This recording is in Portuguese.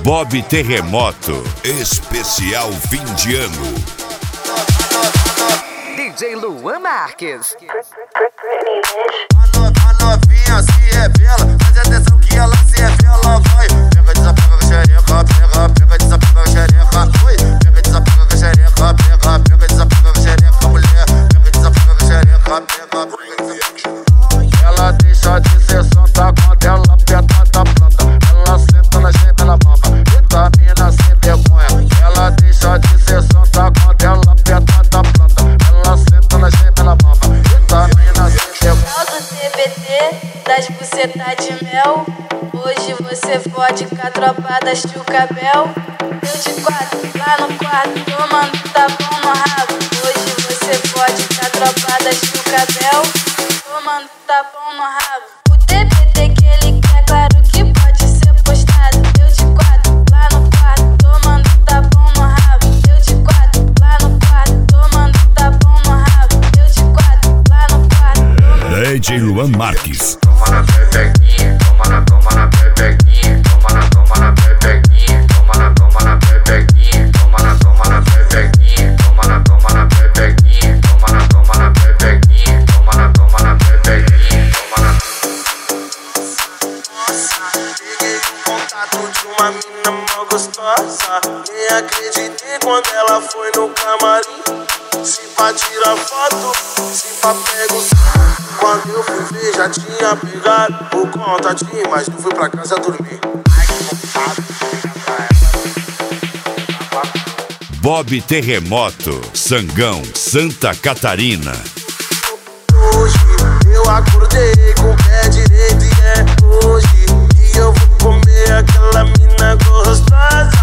Bob Terremoto, especial fim de ano. DJ Luan Marques. A novinha se revela, preste atenção que ela se revela, vai. Pega, desapega com a xereca, pega, desapega com a xereca, oi. Pega, desapega com a xereca, pega, desapega com a xereca, mulher. Pega, desapega com a xereca, pega, desapega. Ela deixa de ser santa quando ela aperta da planta. Ela senta na gema, ela mama, vitamina sem vergonha. Ela deixa de ser santa quando ela aperta da planta. Ela senta na gema, ela mama, vitamina sem vergonha. Do TBT, das bucetas de mel. Hoje você fode com a tropa da Chucabel. Eu de quatro, lá no quarto, tomando tapão no rabo. Hoje você fode com a tropa da Chucabel, tomando tapão no rabo. O TBT que ele quer, claro que pode ser postado. Eu de quatro, lá no quarto, tomando tapão no rabo. Eu de quatro, lá no quarto, tomando tapão no rabo. Eu de quatro, lá no quarto. DJ Luan Marques. Toma na pepequinha, toma na pepequinha, toma na pepequinha, toma na pepequinha, toma na pepequinha, toma na pepequinha, toma na pepequinha, toma na pepequinha, toma na. Nossa, peguei o contato de uma mina mó gostosa. Nem acreditei quando ela foi no camarim. Se pra tirar foto, se pra pego. Quando eu fui ver já tinha pegado o contatinho, mas não fui pra casa dormir. Bob Terremoto, Sangão, Santa Catarina. Hoje eu acordei com o pé direito e é hoje que eu vou comer aquela mina gostosa.